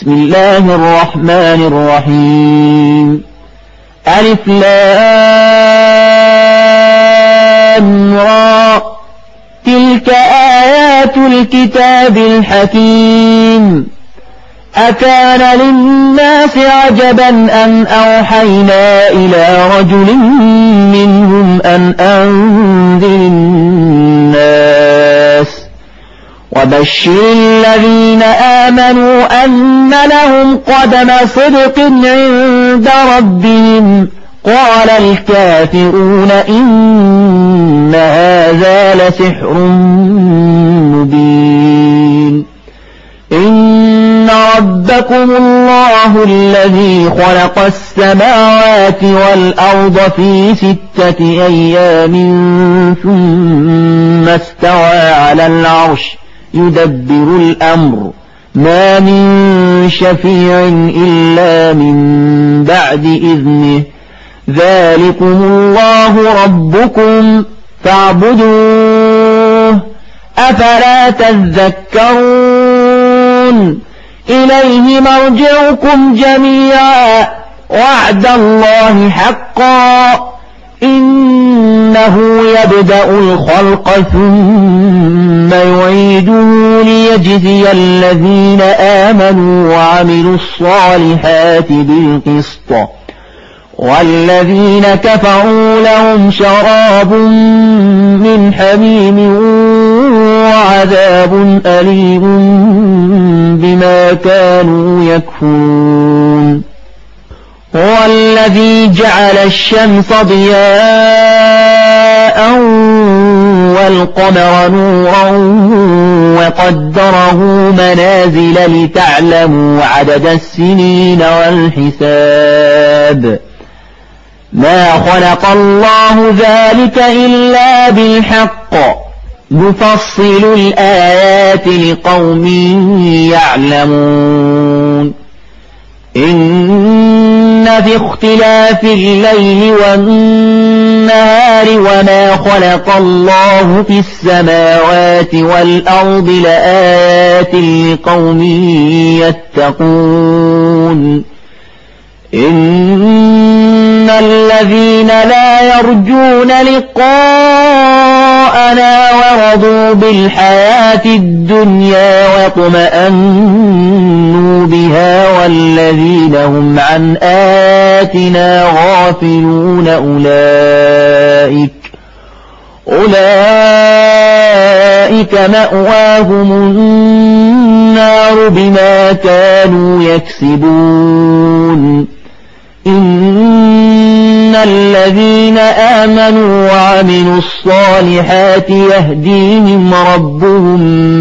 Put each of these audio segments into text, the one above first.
بسم الله الرحمن الرحيم ألف لام را تلك آيات الكتاب الحكيم أكان للناس عجبا أن أوحينا إلى رجل منهم أن أنذر الناس وبشر الذين آمنوا أن لهم قدم صدق عند ربهم قال الكافرون إن هذا لسحر مبين إن ربكم الله الذي خلق السماوات والأرض في 6 أيام ثم استوى على العرش يدبر الأمر ما من شفيع إلا من بعد إذنه ذلكم الله ربكم فاعبدوه أفلا تذكرون إليه مرجعكم جميعا وعد الله حقا إنه يبدأ الخلق ثم يعيده ليجزي الذين آمنوا وعملوا الصالحات بالقسط والذين كفروا لهم شراب من حميم وعذاب أليم بما كانوا يكفرون هو الذي جعل الشمس ضياء والقمر نورا وقدره منازل لتعلموا عدد السنين والحساب ما خلق الله ذلك إلا بالحق نفصل الآيات لقوم يعلمون إن في اختلاف الليل والنهار وما خلق الله في السماوات والأرض لآيات لقوم يتقون إن الذين لا يرجون لقاءنا ورضوا بالحياة الدنيا واطمأنوا بها والذين هم عن آياتنا غافلون أولئك مأواهم النار بما كانوا يكسبون إن الذين آمنوا وعملوا الصالحات يهديهم ربهم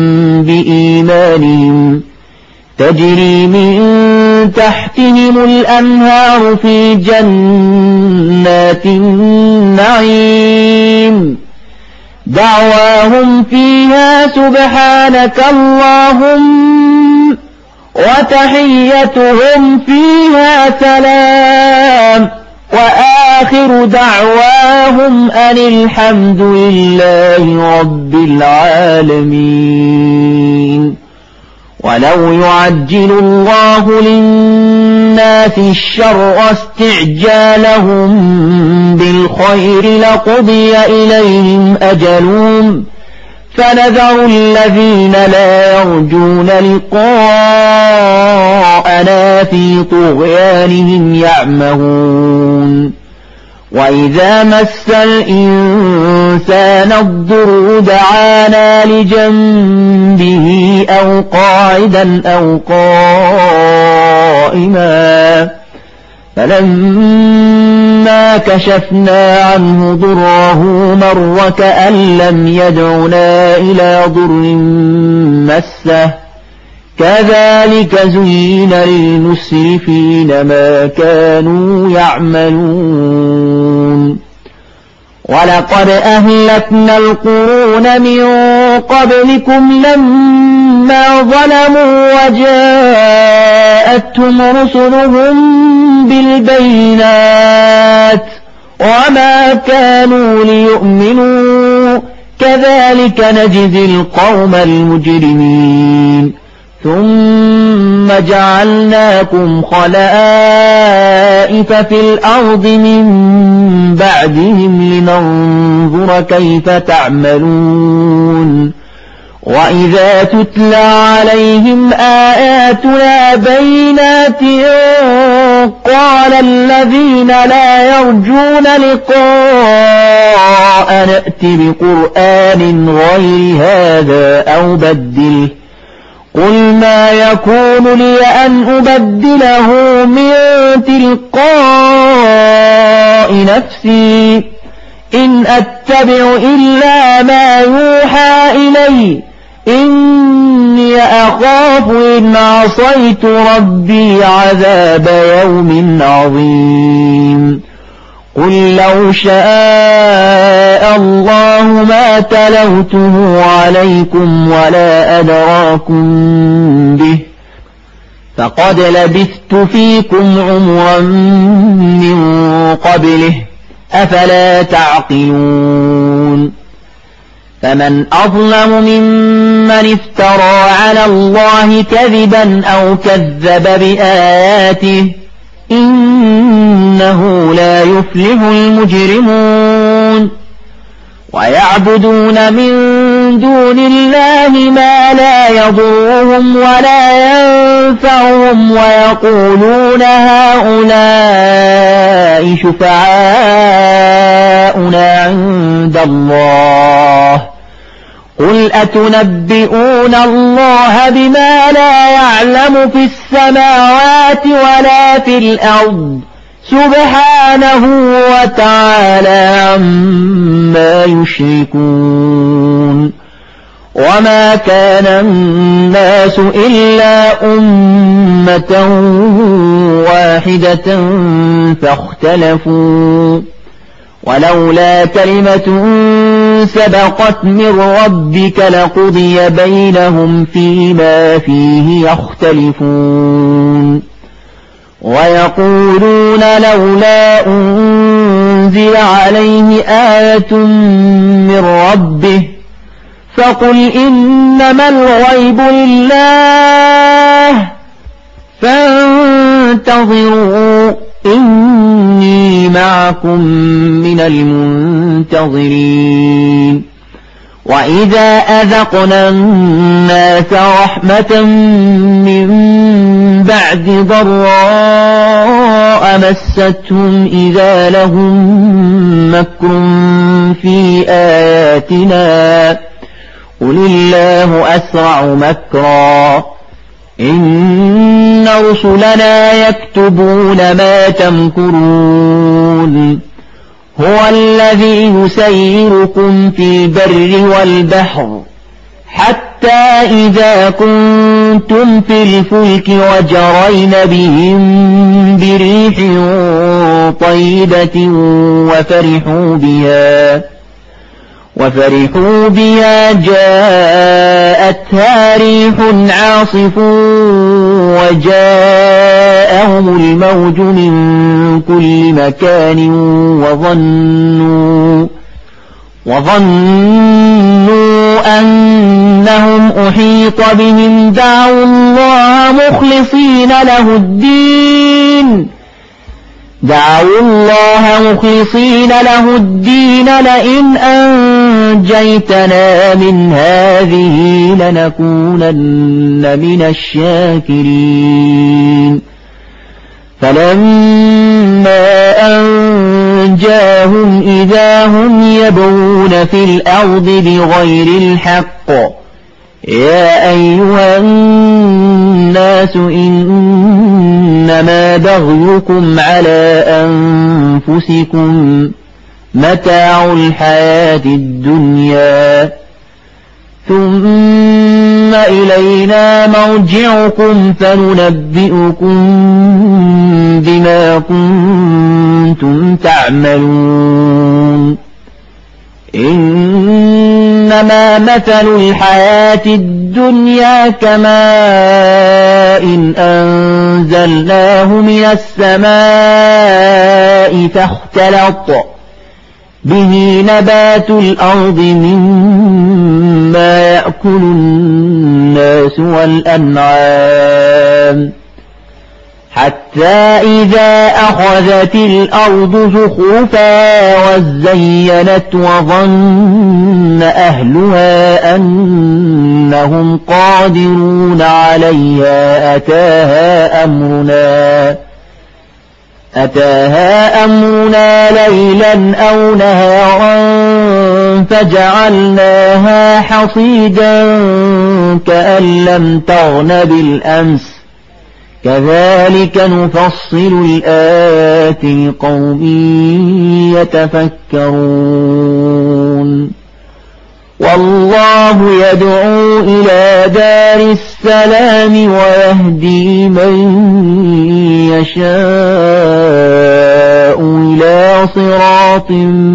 بإيمانهم تجري من تحتهم الأنهار في جنات النعيم دعواهم فيها سبحانك اللهم وتحيتهم فيها سلام وآخر دعواهم أن الحمد لله رب العالمين ولو يعجل الله للناس الشر استعجالهم بالخير لقضي إليهم أجلهم فنذر الذين لا يرجون لقاءنا في طغيانهم يعمهون وإذا مس الإنسان الضر دعانا لجنبه أو قاعدا أو قائما فلما كشفنا عنه ضره مر كأن لم يدعنا إلى ضر مسه كذلك زين للمسرفين ما كانوا يعملون ولقد أهلكنا القرون من قبلكم لما ظلموا وجاءتهم رسلهم بالبينات وما كانوا ليؤمنوا كذلك نجزي القوم المجرمين ثم وجعلناكم خلائف في الأرض من بعدهم لننظر كيف تعملون وإذا تتلى عليهم آياتنا بينات قال الذين لا يرجون لقاء نأت بقرآن غير هذا أو بدله قل ما يكون لي أن أبدله من تلقاء نفسي إن أتبع إلا ما يوحى إلي إني أخاف إن عصيت ربي عذاب يوم عظيم قل لو شاء الله ما تلوته عليكم ولا أدراكم به فقد لبثت فيكم عمرا من قبله أفلا تعقلون فمن أظلم ممن افترى على الله كذبا أو كذب بآياته إنه لا يفلح المجرمون ويعبدون من دون الله ما لا يضرهم ولا ينفعهم ويقولون هؤلاء شفعاؤنا عند الله قل أتنبئون الله بما لا يعلم في السماوات ولا في الأرض سبحانه وتعالى عما يشركون وما كان الناس إلا أمة واحدة فاختلفوا ولولا كلمة سبقت من ربك لقضي بينهم فيما فيه يختلفون ويقولون لولا أنزل عليه آية من ربه فقل إنما الغيب لله فانتظروا إني معكم من المنتظرين وإذا أذقنا الناس رحمة من بعد ضراء مستهم إذا لهم مكر في آياتنا قل الله أسرع مكرا إن رسلنا يكتبون ما تمكرون هو الذي يسيركم في البر والبحر حتى إذا كنتم في الفلك وجرين بهم بريح طيبة وفرحوا بها جاءتها ريح عاصف وجاءهم الموج من كل مكان وظنوا أنهم أحيط بهم دعوا الله مخلصين له الدين لئن أنجيتنا من هذه لنكونن من الشاكرين فلما أنجاهم إذا هم يبغون في الأرض بغير الحق يا أيها الناس إنما بغيكم على أنفسكم متاع الحياة الدنيا ثم إلينا مرجعكم فننبئكم بما كنتم تعملون إنما مثل الحياة الدنيا كماء أنزلناه من السماء فاختلط به نبات الأرض مما يأكل الناس والأنعام حتى إذا أخذت الأرض زخرفا وزينت وظن أهلها أنهم قادرون عليها أتاها أمرنا ليلا أو نهارا فجعلناها حصيدا كأن لم تغن بالأمس كذلك نفصل الآيات لقوم يتفكرون والله يدعو إلى دار السلام ويهدي من يشاء إلى صراط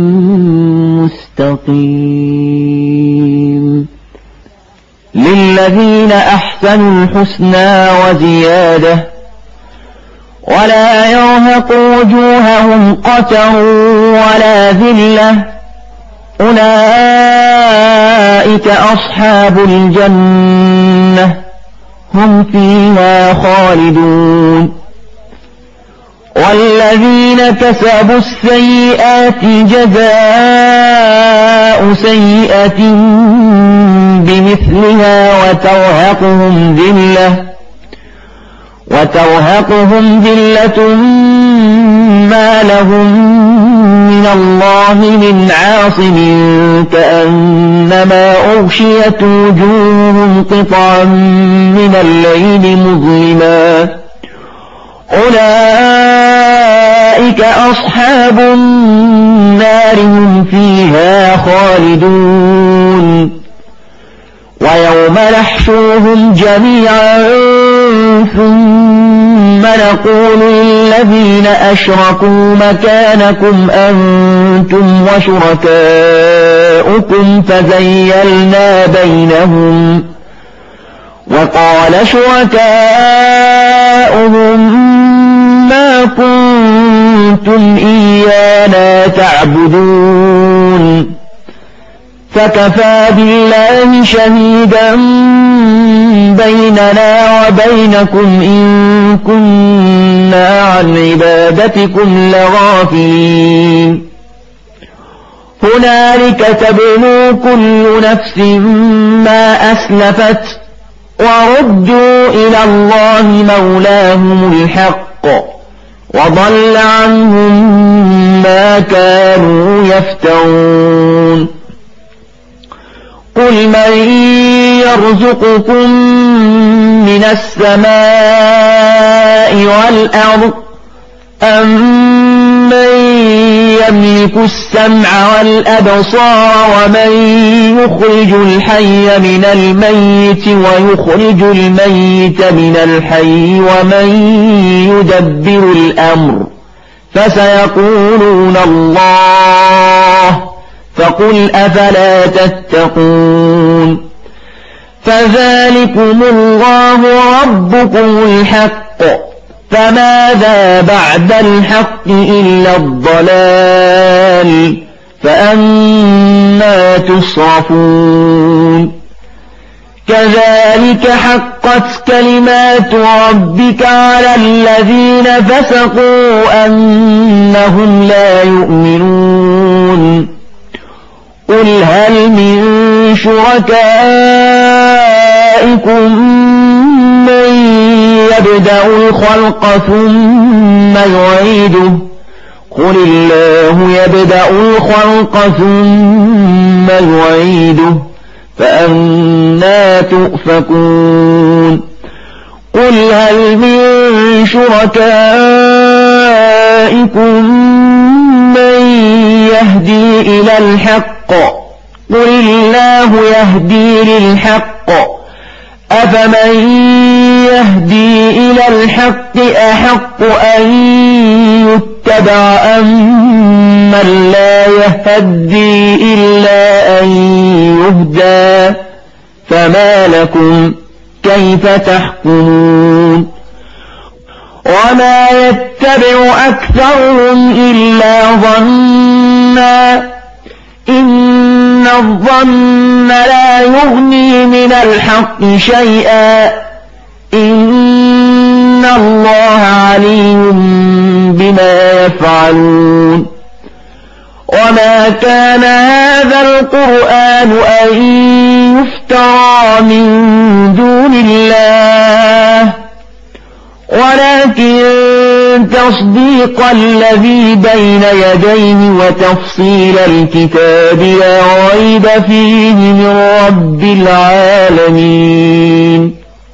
مستقيم للذين أحسنوا الحسنى وزيادة ولا يرهق وجوههم قتر ولا ذلة أولئك أصحاب الجنة هم فيها خالدون والذين كسبوا السيئات جزاء سيئة بمثلها وترهقهم ذلة ما لهم من الله من عاصم كأنما أغشيت وجوههم قطعا من الليل مظلما أولئك أصحاب النار هم فيها خالدون ويوم نحشرهم جميعا ثم نقول للذين أشركوا مكانكم أنتم وشركاؤكم فزيلنا بينهم وقال شركاؤهم ما كنتم إيانا تعبدون فكفى بالله شهيدا بيننا وبينكم إن كنا عن عبادتكم لغافلين هنالك تبلو كل نفس ما أسلفت وردوا إلى الله مولاهم الحق وضل عنهم ما كانوا يفترون قل من يرزقكم من السماء والأرض أمن يملك السمع والأبصار ومن يخرج الحي من الميت ويخرج الميت من الحي ومن يدبر الأمر فسيقولون الله فقل أفلا تتقون فذلكم الله ربكم الحق فماذا بعد الحق إلا الضلال فأنى تصرفون كذلك حقت كلمات ربك على الذين فسقوا أنهم لا يؤمنون قل هل من شركائكم من يبدأ الخلق ثم يعيده قل الله يبدأ الخلق ثم يعيده فأنى تؤفكون قل هل من شركائكم من يهدي إلى الحق قل الله يهدي للحق أفمن يهدي إلى الحق أحق أن يتبع أمن لا يهدي إلا أن يهدى فما لكم كيف تحكمون وما يتبع أكثرهم إلا ظنا إن الظن لا يغني من الحق شيئا إن الله عليم يفعلون وما كان هذا القرآن أن يفترى من دون الله ولكن تصديق الذي بين يديه وتفصيل الكتاب لا ريب فيه من رب العالمين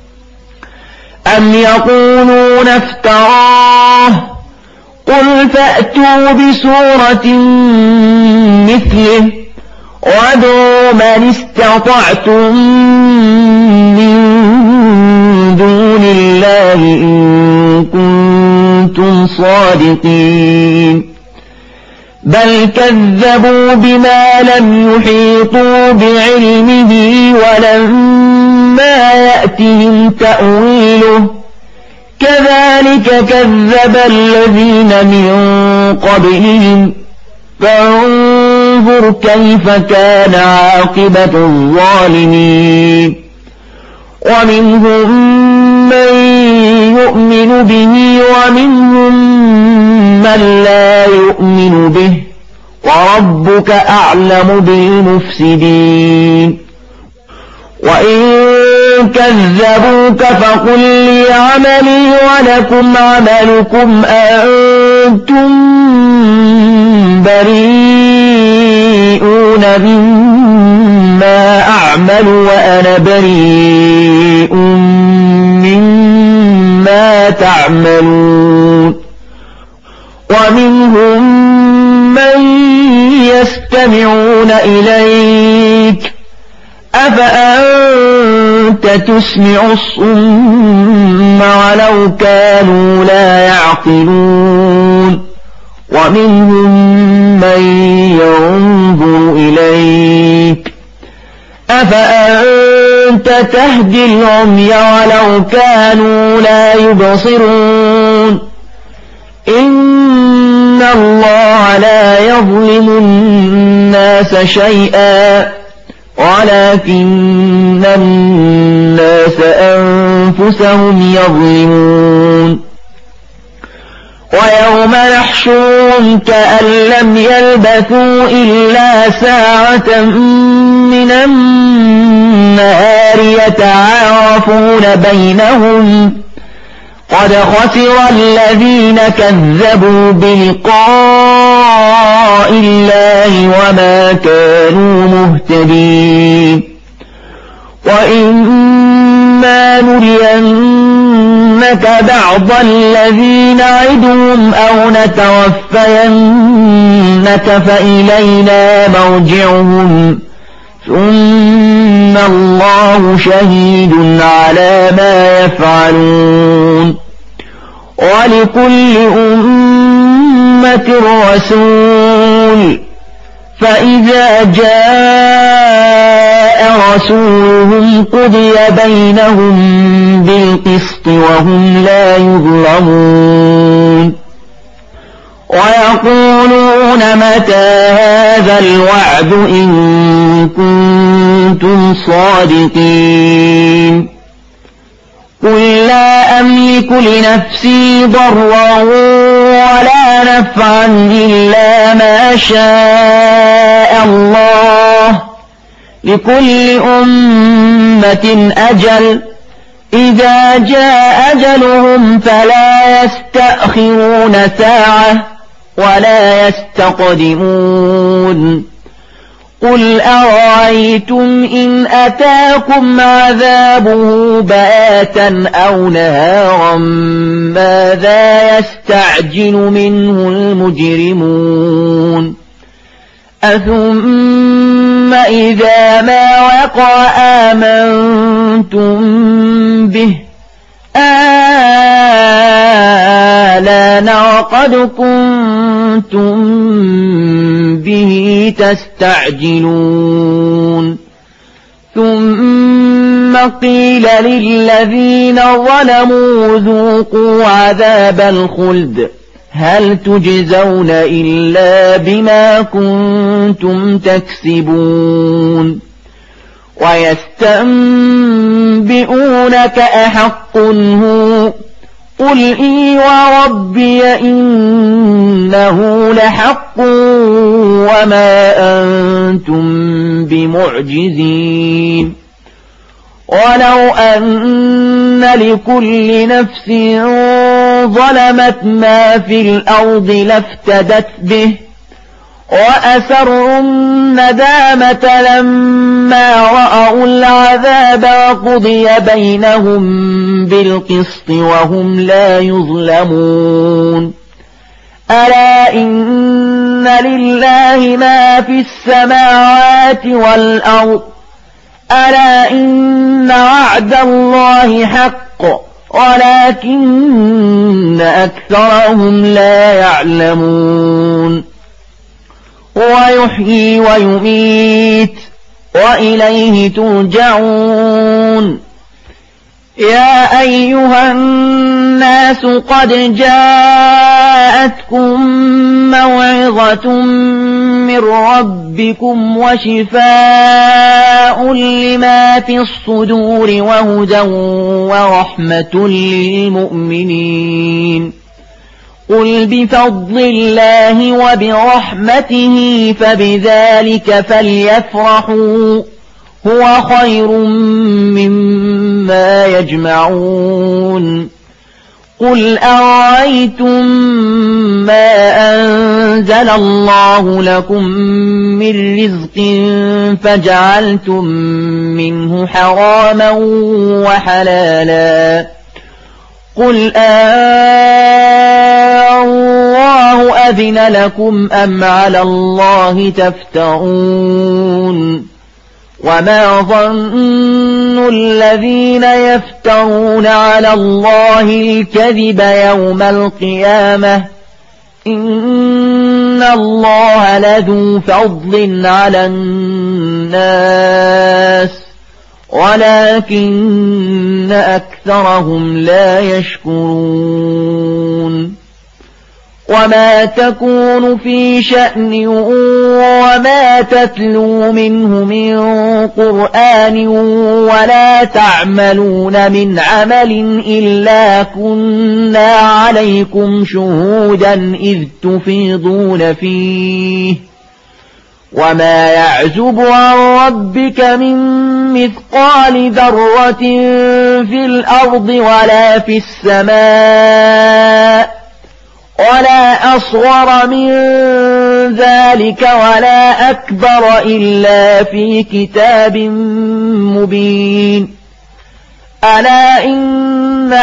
أم يقولون افتراه قل فأتوا بسورة مثله وادعوا من استطعتم من دون الله إن كنتم صادقين بل كذبوا بما لم يحيطوا بعلمه ولما يأتهم تأويله كذلك كذب الذين من قبلهم فانظر كيف كان عاقبة الظالمين ومنهم من يؤمن به ومنهم من لا يؤمن به وربك أعلم بالمفسدين وإن كذبوك فقل لي عملي ولكم عملكم أنتم بريئون مما أعمل وأنا بريء مما تعملون ومنهم من يستمعون إليك أفأنت تسمع الصم ولو كانوا لا يعقلون ومنهم من ينظر إليك أفأنت تهدي العمي ولو كانوا لا يبصرون إن الله لا يظلم الناس شيئا ولكن الناس أنفسهم يظلمون ويوم نحشرهم كأن لم يلبثوا إلا ساعة من النهار يتعارفون بينهم قد خسر الذين كذبوا بلقاء الله وما كانوا مهتدين وإما نرينك بعض الذين نعدهم أو نتوفينك فإلينا مرجعهم ثم الله شهيد على ما يفعلون ولكل أمة رسول فإذا جاء رسولهم قضي بينهم بالقسط وهم لا يظلمون ويقولون متى هذا الوعد إن كنتم صادقين قل لا أملك لنفسي ضرا ولا نفعا إلا ما شاء الله لكل أمة أجل إذا جاء أجلهم فلا يستأخرون ساعة ولا يستقدمون قل أرأيتم إن أتاكم عذابه بياتا أو نهارا ماذا يستعجل منه المجرمون أثم إذا ما وقع آمنتم به آلان وقد كنتم به تستعجلون ثم قيل للذين ظلموا ذوقوا عذاب الخلد هل تجزون إلا بما كنتم تكسبون ويستنبئونك أحق هو قل إي وربي إنه لحق وما أنتم بمعجزين ولو أن لكل نفس ظلمت ما في الأرض لافتدت به وأسروا الندامة لما رأوا العذاب وقضي بينهم بالقسط وهم لا يظلمون ألا إن لله ما في السماوات والأرض ألا إن وعد الله حق ولكن أكثرهم لا يعلمون ويحيي ويميت وإليه ترجعون يا أيها الناس قد جاءتكم موعظة من ربكم وشفاء لما في الصدور وهدى ورحمة للمؤمنين قل بفضل الله وبرحمته فبذلك فليفرحوا هو خير مما يجمعون قل أرأيتم ما أنزل الله لكم من رزق فجعلتم منه حراما وحلالا قل الله أذن لكم أم على الله تفترون وما ظن الذين يفترون على الله الكذب يوم القيامة إن الله لذو فضل على الناس ولكن أكثرهم لا يشكرون وما تكون في شأن وما تتلو منه من قرآن ولا تعملون من عمل إلا كنا عليكم شهودا إذ تفيضون فيه وما يعزب عن ربك من مثقال ذرة في الأرض ولا في السماء ولا أصغر من ذلك ولا أكبر إلا في كتاب مبين ألا إن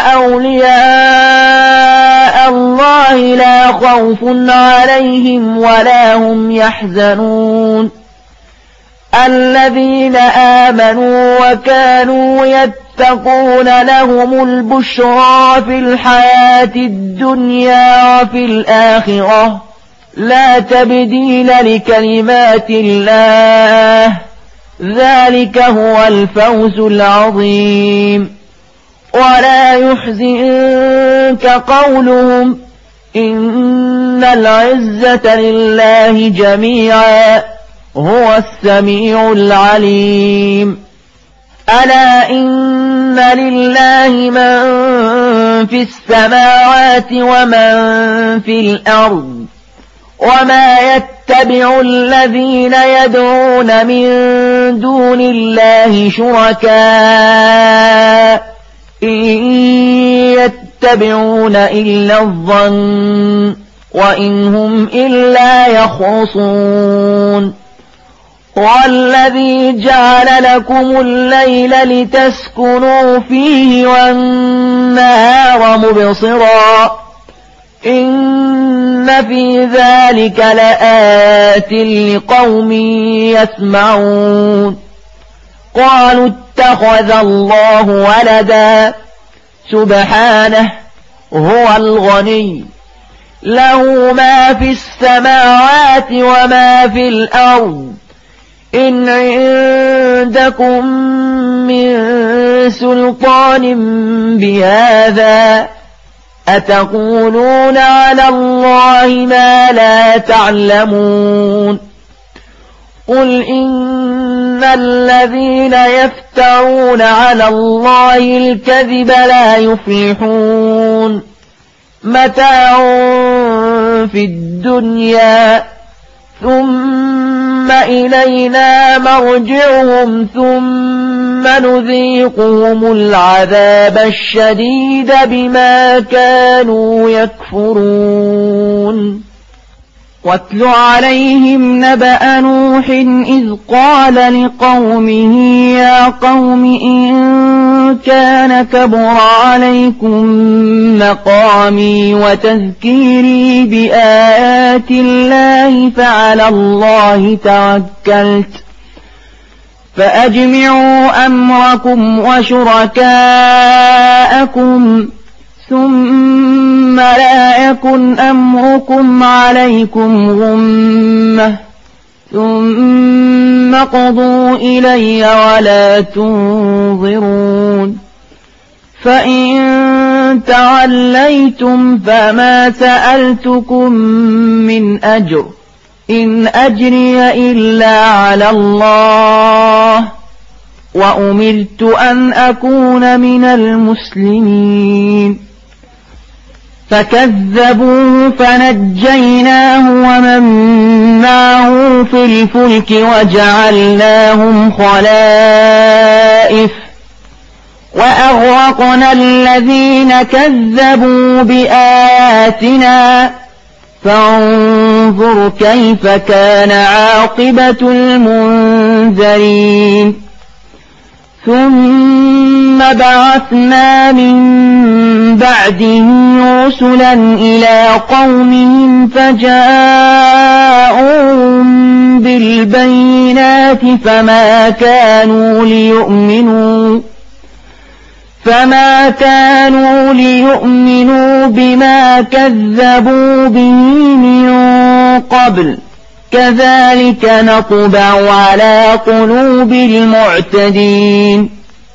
أولياء الله لا خوف عليهم ولا هم يحزنون الذين آمنوا وكانوا يتقون لهم البشرى في الحياة الدنيا وفي الآخرة لا تبديل لكلمات الله ذلك هو الفوز العظيم ولا يحزنك قولهم إن العزة لله جميعا هو السميع العليم ألا إن لله من في السماوات ومن في الأرض وما يتبع الذين يدعون من دون الله شركاء إن يتبعون إلا الظن وإن هم إلا يخرصون والذي جعل لكم الليل لتسكنوا فيه والنهار مبصرا إن في ذلك لآيات لقوم يسمعون قالوا اتخذ الله ولدا سبحانه هو الغني له ما في السماوات وما في الأرض إن عندكم من سلطان بهذا أتقولون على الله ما لا تعلمون قل إن الذين يفترون على الله الكذب لا يفلحون متاع في الدنيا ثم إلينا مرجعهم ثم نذيقهم العذاب الشديد بما كانوا يكفرون واتل عليهم نبأ نوح إذ قال لقومه يا قوم إن كان كبر عليكم مقامي وتذكيري بآيات الله فعلى الله توكلت فأجمعوا أمركم وشركاءكم ثم لا يكن أمركم عليكم غمة ثم قضوا إلي ولا تنظرون فإن توليتم فما سألتكم من أجر إن أجري إلا على الله وأمرت أن أكون من المسلمين فكذبوه فنجيناه ومن معه في الفلك وجعلناهم خلائف وأغرقنا الذين كذبوا بآياتنا فانظر كيف كان عاقبة المنذرين ثم بعثنا من بعده رسلا إلى قومهم فجاءوهم بالبينات فما كانوا ليؤمنوا بما كذبوا به من قبل كذلك نطبع على قلوب المعتدين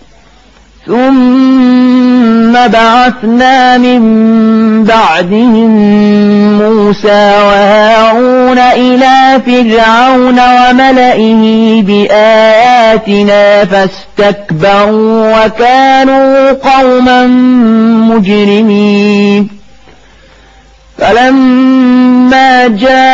ثم بعثنا من بعدهم موسى وهارون إلى فرعون وملئه بآياتنا فاستكبروا وكانوا قوما مجرمين فلما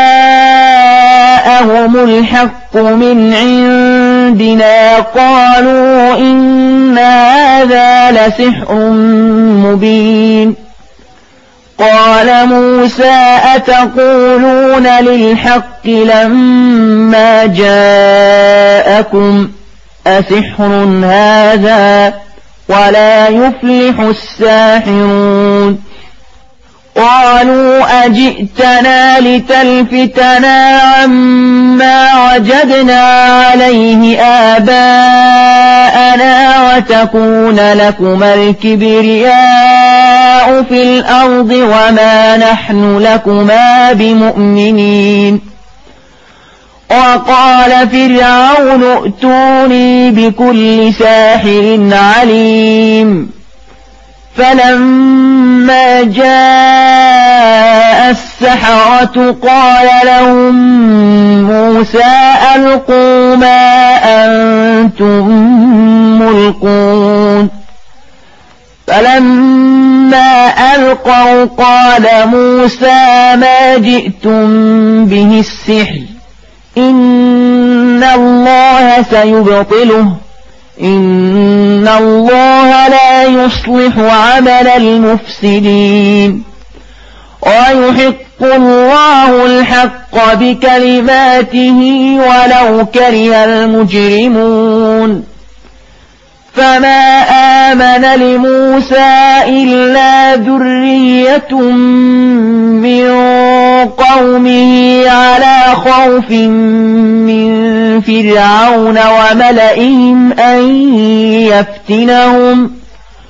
جاءهم الحق من عندنا قالوا إن هذا لسحر مبين قال موسى أتقولون للحق لما جاءكم أسحر هذا ولا يفلح الساحرون قالوا أجئتنا لتلفتنا عما وجدنا عليه آباءنا وتكون لكما الكبرياء في الأرض وما نحن لكما بمؤمنين وقال فرعون ائتوني بكل ساحر عليم فلما جاء السحرة قال لهم موسى ألقوا ما أنتم ملقون فلما ألقوا قال موسى ما جئتم به السحر إن الله سيبطله إن الله لا يصلح عمل المفسدين ويحق الله الحق بكلماته ولو كره المجرمون فما آمن لموسى إلا ذرية من قومه على خوف من فرعون وملئهم أن يفتنهم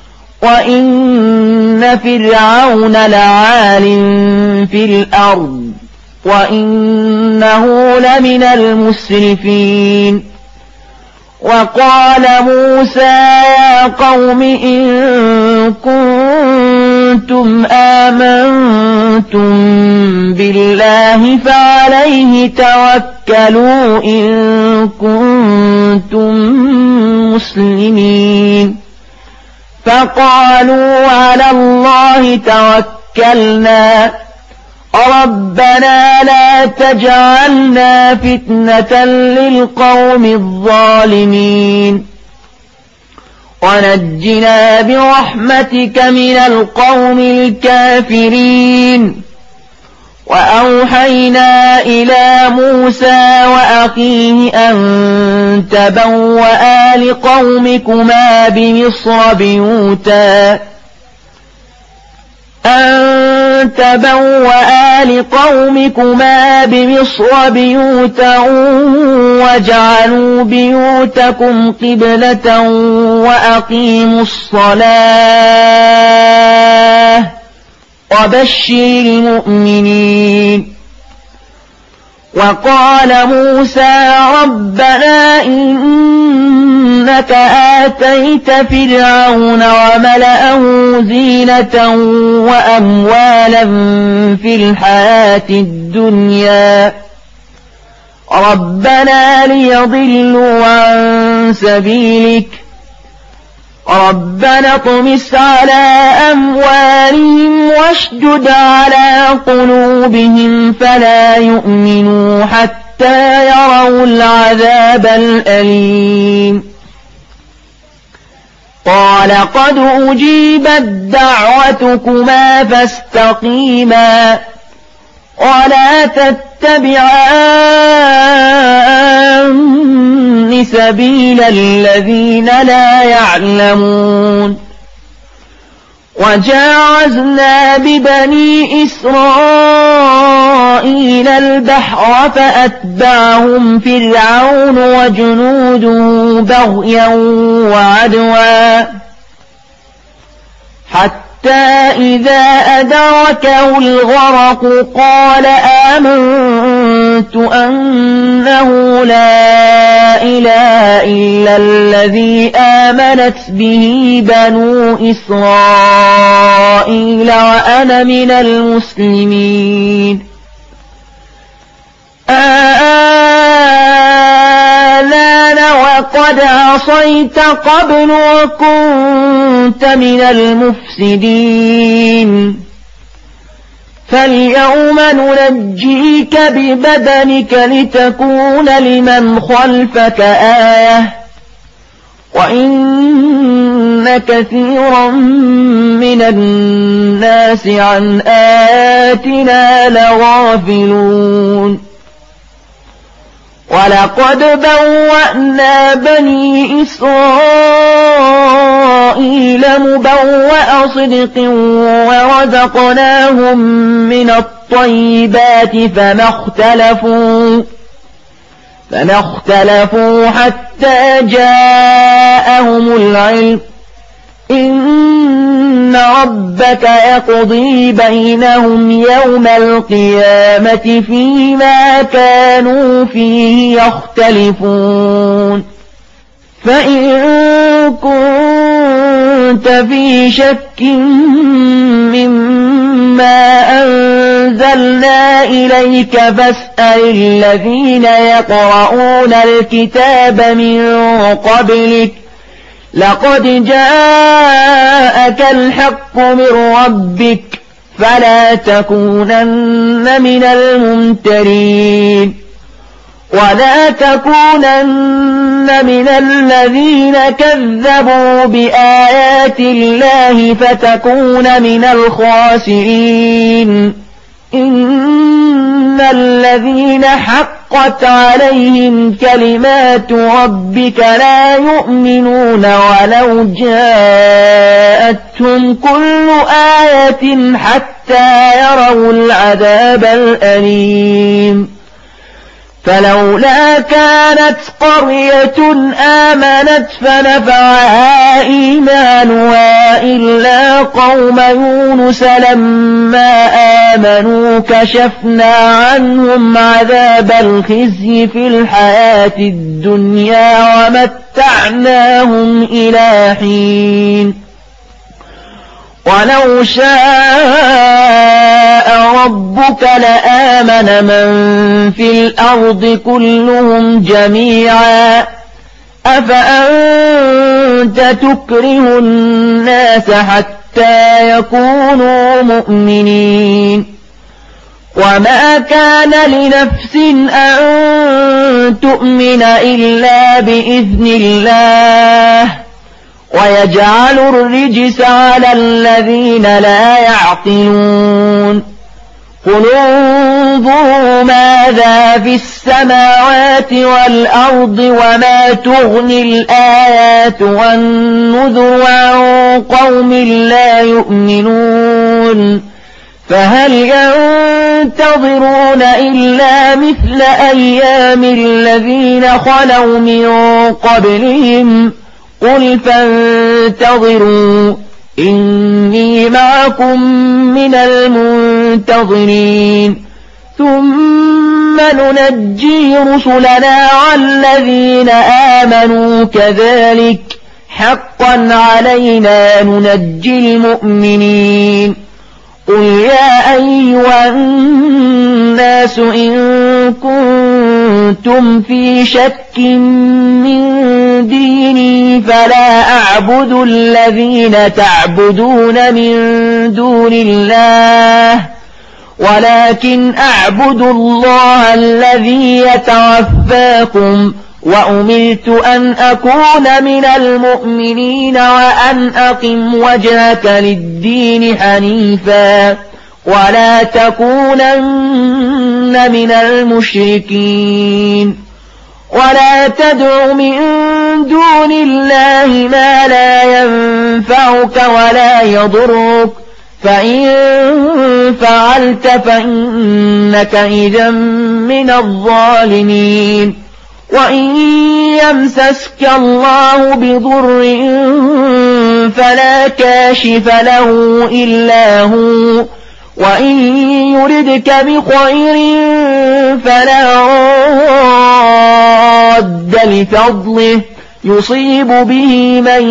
وإن فرعون لعال في الأرض وإنه لمن المسرفين وقال موسى يا قوم إن كنتم آمنتم بالله فعليه توكلوا إن كنتم مسلمين فقالوا على الله توكلنا توكلنا ربنا لا تجعلنا فتنة للقوم الظالمين ونجنا برحمتك من القوم الكافرين. وأوحينا إلى موسى وأخيه أن تبوأ لقومكما بمصر بيوتا واجعلوا بيوتكم قبلة وأقيموا الصلاة وبشر المؤمنين. وقال موسى ربنا إنك آتيت فرعون وملأه زينة وأموالا في الحياة الدنيا ربنا ليضلوا عن سبيلك ربنا اطمس على أموالهم واشدد على قلوبهم فلا يؤمنوا حتى يروا العذاب الأليم. قال قد أجيبت دعوتكما فاستقيما ولا تتبعان سبيل الذين لا يعلمون. وجاوزنا ببني إسرائيل البحر فأتبعهم فرعون وجنوده بغيا وعدوا حتى إذا أدركه الغرق قال آمنت أنه لا إله إلا الذي آمنت به بنو إسرائيل وأنا من المسلمين. آلان وقد عصيت قبل وكنت من المفسدين فاليوم ننجيك ببدنك لتكون لمن خلفك آية وإن كثيرا من الناس عن آياتنا لغافلون. ولقد بوأنا بني إسرائيل مبوأ صدق ورزقناهم من الطيبات فما اختلفوا حتى جاءهم العلم إن ربك يقضي بينهم يوم القيامة فيما كانوا فيه يختلفون. فإن كنت في شك مما أنزلنا إليك فاسأل الذين يقرؤون الكتاب من قبلك لقد جاءك الحق من ربك فلا تكونن من الممترين ولا تكونن من الذين كذبوا بآيات الله فتكون من الخاسرين. إن الذين حقت عليهم كلمات ربك لا يؤمنون ولو جاءتهم كل آية حتى يروا العذاب الأليم. فلولا كانت قرية آمنت فنفعها إيمانها إلا قوم يونس لما آمنوا كشفنا عنهم عذاب الخزي في الحياة الدنيا ومتعناهم إلى حين. ولو شاء ربك لآمن من في الأرض كلهم جميعا أفأنت تكره الناس حتى حتى يكونوا مؤمنين. وما كان لنفس أن تؤمن إلا بإذن الله ويجعل الرجس على الذين لا يعقلون. قل انظروا ماذا في السماوات والأرض وما تغني الآيات والنذر عن قوم لا يؤمنون. فهل ينتظرون إلا مثل أيام الذين خلوا من قبلهم؟ قل فانتظروا إني معكم من المنتظرين. ثم ننجي رسلنا والذين آمنوا كذلك حقا علينا ننجي المؤمنين. قل يا أيها الناس إن كنتم في شك من ديني فلا أعبد الذين تعبدون من دون الله ولكن أعبد الله الذي يتوفاكم وأمرت أن أكون من المؤمنين وأن أقم وجهك للدين حنيفا ولا تكونن من المشركين. ولا تدع من دون الله ما لا ينفعك ولا يضرك فإن فعلت فإنك إذا من الظالمين. وإن يمسسك الله بضر فلا كاشف له إلا هو وإن يردك بخير فلا راد لفضله يصيب به من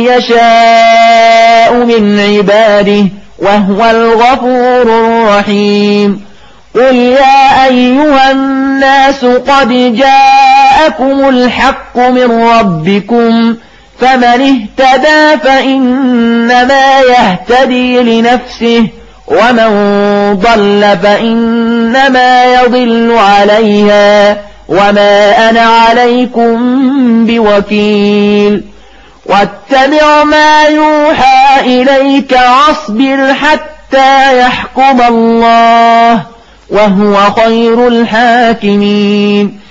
يشاء من عباده وهو الغفور الرحيم. قل يا أيها الناس قد جاءكم الحق من ربكم فمن اهتدى فإنما يهتدي لنفسه ومن ضل فإنما يضل عليها وما أنا عليكم بوكيل. واتبع ما يوحى إليك واصبر حتى يحكم الله وهو خير الحاكمين.